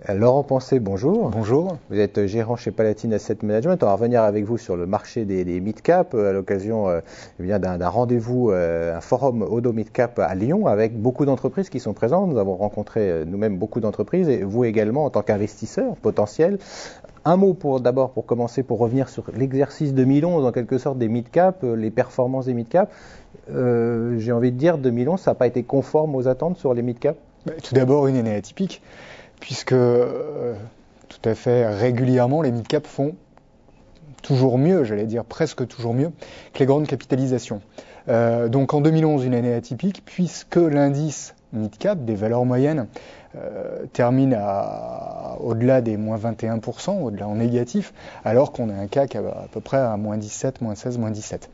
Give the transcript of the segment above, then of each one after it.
Laurent Pensée, bonjour. Bonjour. Vous êtes gérant chez Palatine Asset Management. On va revenir avec vous sur le marché des mid-cap à l'occasion d'un rendez-vous, un forum Odo Mid-Cap à Lyon avec beaucoup d'entreprises qui sont présentes. Nous avons rencontré nous-mêmes beaucoup d'entreprises et vous également en tant qu'investisseur potentiel. Un mot d'abord pour commencer, pour revenir sur l'exercice 2011 en quelque sorte des mid-cap, les performances des mid-cap. J'ai envie de dire 2011, ça n'a pas été conforme aux attentes sur les mid-cap. Tout d'abord, une année atypique, puisque tout à fait régulièrement, les mid-cap font toujours mieux, j'allais dire presque toujours mieux, que les grandes capitalisations. Donc en 2011, une année atypique, puisque l'indice mid-cap des valeurs moyennes termine au-delà des moins 21%, au-delà en négatif, alors qu'on a un CAC à peu près à moins 17, moins 16, moins 17.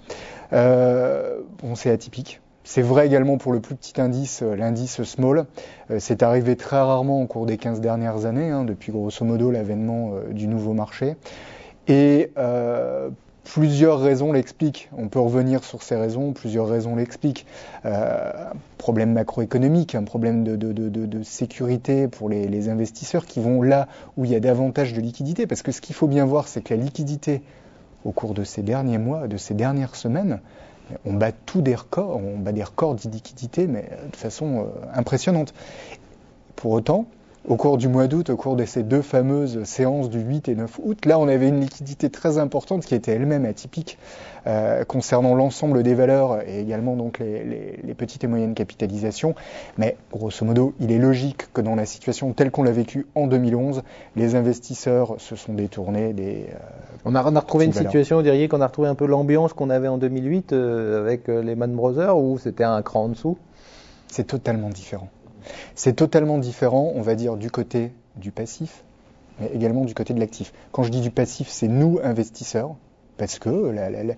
C'est atypique. C'est vrai également pour le plus petit indice, l'indice small. C'est arrivé très rarement au cours des 15 dernières années, depuis grosso modo l'avènement du nouveau marché. Et plusieurs raisons l'expliquent. On peut revenir sur ces raisons, plusieurs raisons l'expliquent. Problème macroéconomique, un problème de sécurité pour les investisseurs qui vont là où il y a davantage de liquidité. Parce que ce qu'il faut bien voir, c'est que la liquidité, au cours de ces derniers mois, de ces dernières semaines, on bat des records d'illiquidité, mais de façon impressionnante. Pour autant, au cours du mois d'août, au cours de ces deux fameuses séances du 8 et 9 août, là on avait une liquidité très importante qui était elle-même atypique concernant l'ensemble des valeurs et également donc les petites et moyennes capitalisations. Mais grosso modo, il est logique que dans la situation telle qu'on l'a vécue en 2011, les investisseurs se sont détournés des On a retrouvé une situation, vous diriez qu'on a retrouvé un peu l'ambiance qu'on avait en 2008 avec les Lehman Brothers, ou c'était un cran en dessous? C'est totalement différent. C'est totalement différent, on va dire, du côté du passif, mais également du côté de l'actif. Quand je dis du passif, c'est nous, investisseurs, parce que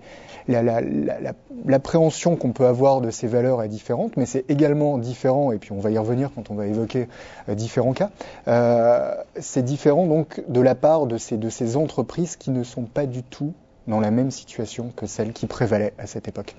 l'appréhension qu'on peut avoir de ces valeurs est différente, mais c'est également différent, et puis on va y revenir quand on va évoquer différents cas, c'est différent donc de la part de ces entreprises qui ne sont pas du tout dans la même situation que celle qui prévalait à cette époque.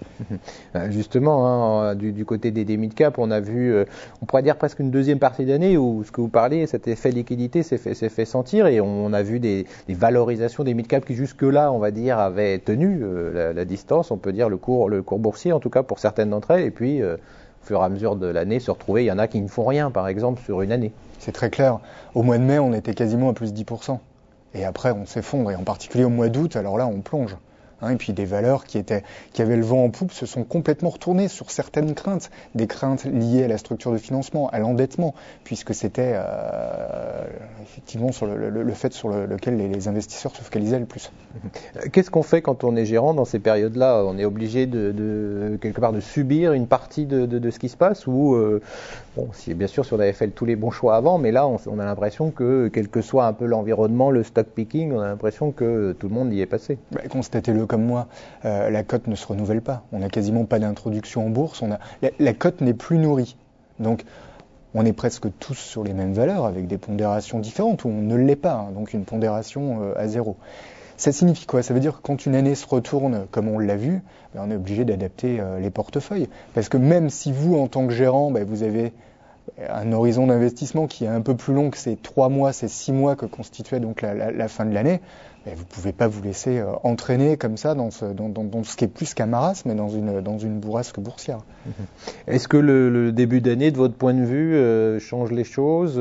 Justement, du côté des mid-cap, on a vu, on pourrait dire presque une deuxième partie d'année où ce que vous parliez, cet effet liquidité s'est fait sentir, et on a vu des valorisations des mid-cap qui jusque-là, on va dire, avaient tenu la distance, on peut dire le cours boursier, en tout cas pour certaines d'entre elles, et puis au fur et à mesure de l'année, se retrouver, il y en a qui ne font rien, par exemple, sur une année. C'est très clair. Au mois de mai, on était quasiment à plus 10%. Et après, on s'effondre, et en particulier au mois d'août, alors là, on plonge. Et puis des valeurs qui avaient le vent en poupe se sont complètement retournées sur certaines craintes, des craintes liées à la structure de financement, à l'endettement, puisque c'était effectivement sur le fait sur lequel les investisseurs se focalisaient le plus. Qu'est-ce qu'on fait quand on est gérant dans ces périodes-là? On est obligé quelque part de subir une partie de ce qui se passe, ou bien sûr si on avait fait tous les bons choix avant, mais là on a l'impression que quel que soit un peu l'environnement, le stock picking, on a l'impression que tout le monde y est passé. Constatez-le comme moi, la cote ne se renouvelle pas. On n'a quasiment pas d'introduction en bourse. La cote n'est plus nourrie. Donc, on est presque tous sur les mêmes valeurs avec des pondérations différentes, ou on ne l'est pas, donc une pondération à zéro. Ça signifie quoi? Ça veut dire que quand une année se retourne comme on l'a vu, on est obligé d'adapter les portefeuilles. Parce que même si vous, en tant que gérant, vous avez un horizon d'investissement qui est un peu plus long que ces 3 mois, ces 6 mois que constituait donc la fin de l'année, vous ne pouvez pas vous laisser entraîner comme ça dans ce qui est plus qu'un marasme, mais dans une bourrasque boursière. Est-ce que le début d'année, de votre point de vue, change les choses?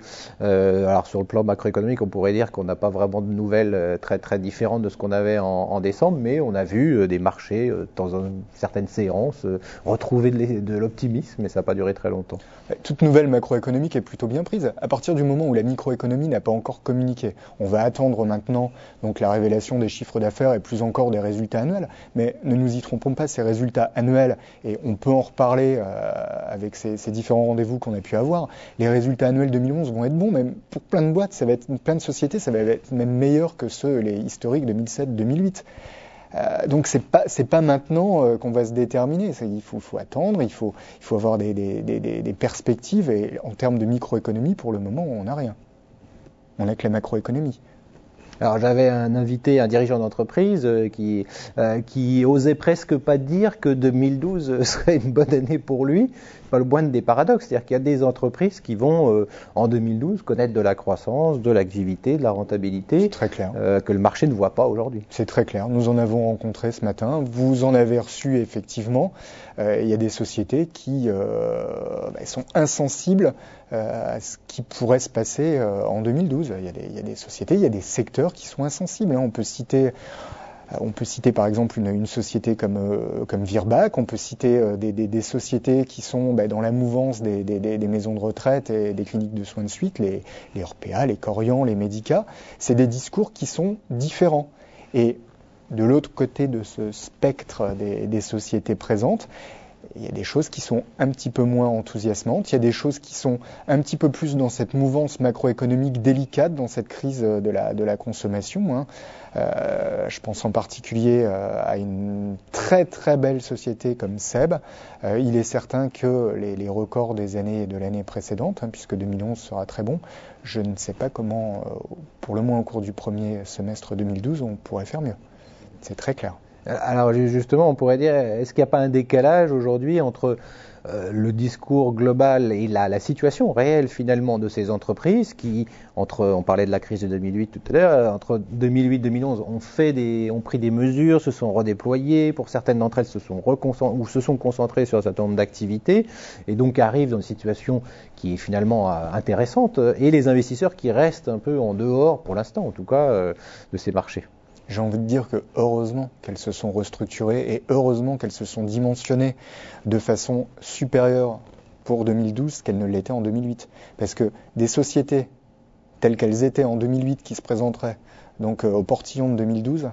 Alors sur le plan macroéconomique, on pourrait dire qu'on n'a pas vraiment de nouvelles très très différentes de ce qu'on avait en décembre, mais on a vu des marchés dans certaines séances retrouver de l'optimisme, mais ça n'a pas duré très longtemps. Toute nouvelle macroéconomique est plutôt bien prise. À partir du moment où la microéconomie n'a pas encore communiqué, on va attendre maintenant donc la révélation des chiffres d'affaires et plus encore des résultats annuels. Mais ne nous y trompons pas, ces résultats annuels, et on peut en reparler avec ces différents rendez-vous qu'on a pu avoir, les résultats annuels 2011 vont être bons, même pour plein de boîtes, plein de sociétés, ça va être même meilleur que les historiques 2007-2008. Donc c'est pas maintenant qu'on va se déterminer. Il faut attendre, il faut avoir des perspectives, et en termes de microéconomie, pour le moment, on n'a rien. On n'a que la macroéconomie. Alors j'avais un invité, un dirigeant d'entreprise qui osait presque pas dire que 2012 serait une bonne année pour lui, pas le moindre des paradoxes. C'est-à-dire qu'il y a des entreprises qui vont, en 2012, connaître de la croissance, de l'activité, de la rentabilité. C'est très clair. Que le marché ne voit pas aujourd'hui. C'est très clair. Nous en avons rencontré ce matin. Vous en avez reçu effectivement. Il y a des sociétés qui sont insensibles à ce qui pourrait se passer en 2012. Il y a des sociétés, il y a des secteurs qui sont insensibles. On peut citer par exemple une société comme Virbac, on peut citer des sociétés qui sont dans la mouvance des maisons de retraite et des cliniques de soins de suite, les Orpea, les Corian, les Medica. C'est des discours qui sont différents. Et de l'autre côté de ce spectre des sociétés présentes, il y a des choses qui sont un petit peu moins enthousiasmantes, il y a des choses qui sont un petit peu plus dans cette mouvance macroéconomique délicate, dans cette crise de la consommation. Je pense en particulier à une très très belle société comme SEB. Il est certain que les records de l'année précédente, puisque 2011 sera très bon, je ne sais pas comment, pour le moins au cours du premier semestre 2012, on pourrait faire mieux. C'est très clair. Alors justement, on pourrait dire, est-ce qu'il n'y a pas un décalage aujourd'hui entre le discours global et la situation réelle finalement de ces entreprises qui, on parlait de la crise de 2008 tout à l'heure, entre 2008 et 2011, ont pris des mesures, se sont redéployées, pour certaines d'entre elles se sont concentrées sur un certain nombre d'activités, et donc arrivent dans une situation qui est finalement intéressante, et les investisseurs qui restent un peu en dehors, pour l'instant en tout cas, de ces marchés. J'ai envie de dire que heureusement qu'elles se sont restructurées et heureusement qu'elles se sont dimensionnées de façon supérieure pour 2012 qu'elles ne l'étaient en 2008. Parce que des sociétés telles qu'elles étaient en 2008 qui se présenteraient donc au portillon de 2012,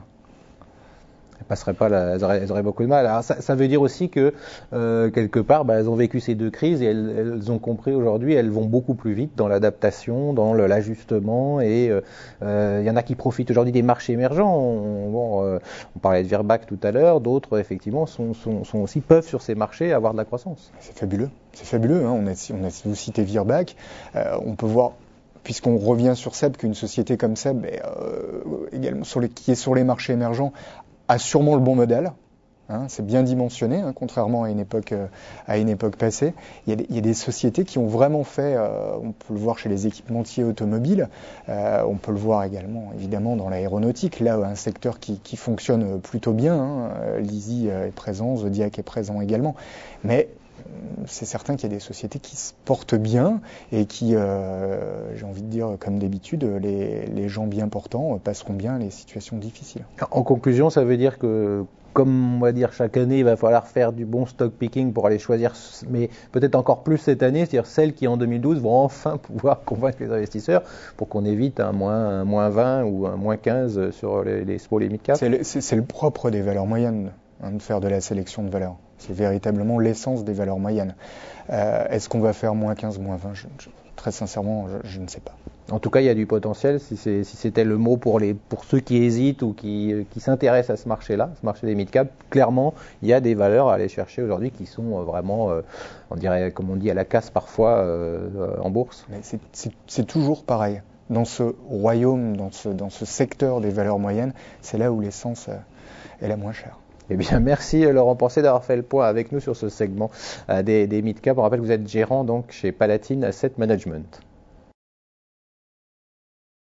elles auraient beaucoup de mal. Alors ça veut dire aussi que quelque part, elles ont vécu ces deux crises et elles ont compris aujourd'hui, elles vont beaucoup plus vite dans l'adaptation, dans l'ajustement, et il y en a qui profitent aujourd'hui des marchés émergents. On parlait de Virbac tout à l'heure, d'autres effectivement sont aussi peuvent sur ces marchés avoir de la croissance. C'est fabuleux. Vous citez Virbac, on peut voir. Puisqu'on revient sur SEB, qu'une société comme SEB, également qui est sur les marchés émergents, a sûrement le bon modèle. C'est bien dimensionné, contrairement à une époque passée. Il y a des sociétés qui ont vraiment fait, on peut le voir chez les équipementiers automobiles, on peut le voir également évidemment dans l'aéronautique, là un secteur qui fonctionne plutôt bien. Lisi est présent, Zodiac est présent également. Mais c'est certain qu'il y a des sociétés qui se portent bien et qui, j'ai envie de dire, comme d'habitude, les gens bien portants passeront bien les situations difficiles. En conclusion, ça veut dire que, comme on va dire chaque année, il va falloir faire du bon stock picking pour aller choisir, mais peut-être encore plus cette année, c'est-à-dire celles qui en 2012 vont enfin pouvoir convaincre les investisseurs pour qu'on évite un moins 20 ou un moins 15 sur les small et mid cap. C'est le propre des valeurs moyennes, de faire de la sélection de valeurs. C'est véritablement l'essence des valeurs moyennes. Est-ce qu'on va faire moins 15, moins 20 très sincèrement, je ne sais pas. En tout cas, il y a du potentiel, si c'était le mot pour ceux qui hésitent ou qui s'intéressent à ce marché-là, ce marché des mid-cap. Clairement, il y a des valeurs à aller chercher aujourd'hui qui sont vraiment, on dirait, comme on dit, à la casse parfois en bourse. Mais c'est toujours pareil. Dans ce royaume, dans ce secteur des valeurs moyennes, c'est là où l'essence est la moins chère. Eh bien, merci Laurent Pensé d'avoir fait le point avec nous sur ce segment des mid-cap. On rappelle que vous êtes gérant donc chez Palatine Asset Management.